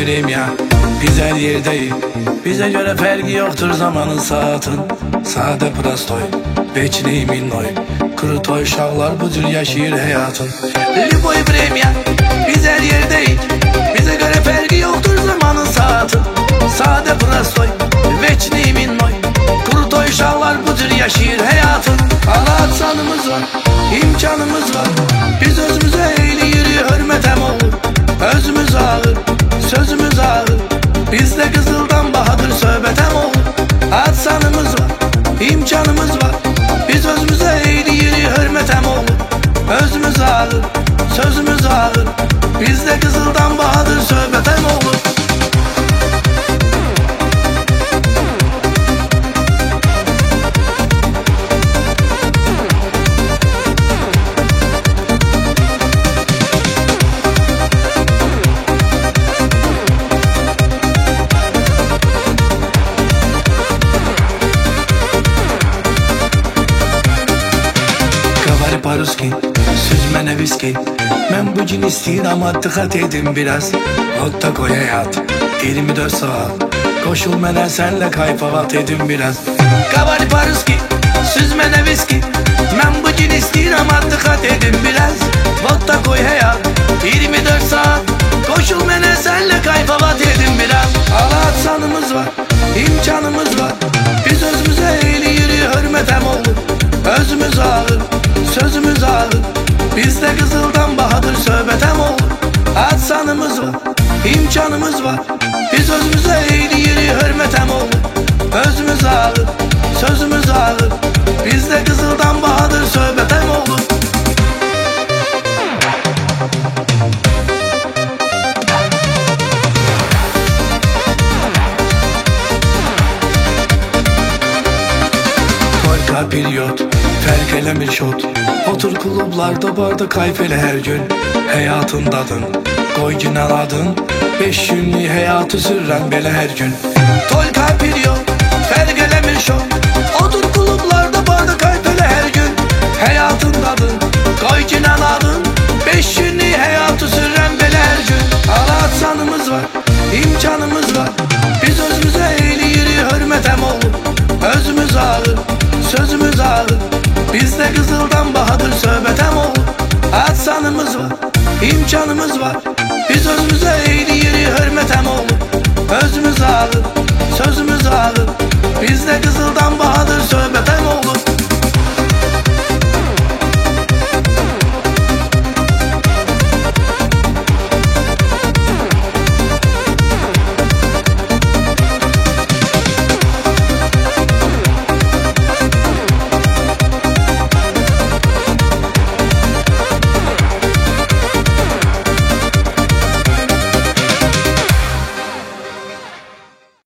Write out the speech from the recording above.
ibreyim ya. Biz her yerdeyiz, bize göre fergi yoktur zamanın saatin. Sade prostoy, veçli minnoy, krutoy uşaqlar bu cür yaşayır hayatın. Libo ibreyim ya, biz her yerdeyiz, bize göre fergi yoktur zamanın saatin. Sade prostoy, veçli minnoy, krutoy uşaqlar bu cür yaşayır hayatın. Allah sanımız var, imkanımız var, biz özümüze eğliyiri hürmetem olur. Özümüz ağır, sözümüz ağır, bizde kızıldan bahadır söhbetem olur. Atsanımız var, imkanımız var, biz özümüze eğliyiri hürmetem olur. Özümüz ağır, sözümüz ağır, bizde kızıldan bahadır söhbetem olur. Paruski, süzmene viski. Ben bugün istəyirəm dikkat edin biraz. Vodka koy hayat, 24 saat. Koşul mənə senle kayfavat edin biraz. Kavari paruski, süzmene viski. Ben bugün istəyirəm dikkat edin biraz. Vodka koy hayat, 24 saat. Koşul mənə senle kayfavat edin biraz. Allah sanımız var, imkanımız var, biz özümüze eğliyiri hürmetem olur. Özümüz ağır, sözümüz ağır, bizde kızıldan bahadır söhbetem olur. Atsanımız var, imkanımız var, biz özümüze eğliyiri hürmetem olur. Özümüz ağır, sözümüz ağır, bizde kızıldan bahadır söhbetem olur. Polka periyot, ferk elemir şot. Otur klublarda barda kayfele her gün. Hayatın dadın, koy gün aladın. 5 günlük hayatı sürren bele her gün. Polka periyot, ferk elemir şot. Otur klublarda barda kayfele her gün. Hayatın dadın, koy gün aladın. 5 günlük hayatı sürren bele her gün. Allah sanımız var, imkanımız var, biz özümüze eğliyiri hürmetem olur. Özümüz ağır, sözümüz ağır, bizde kızıldan bahadır söhbetem olur. Atsanımız var, imkanımız var, biz özümüze eğliyiri hürmetem olur.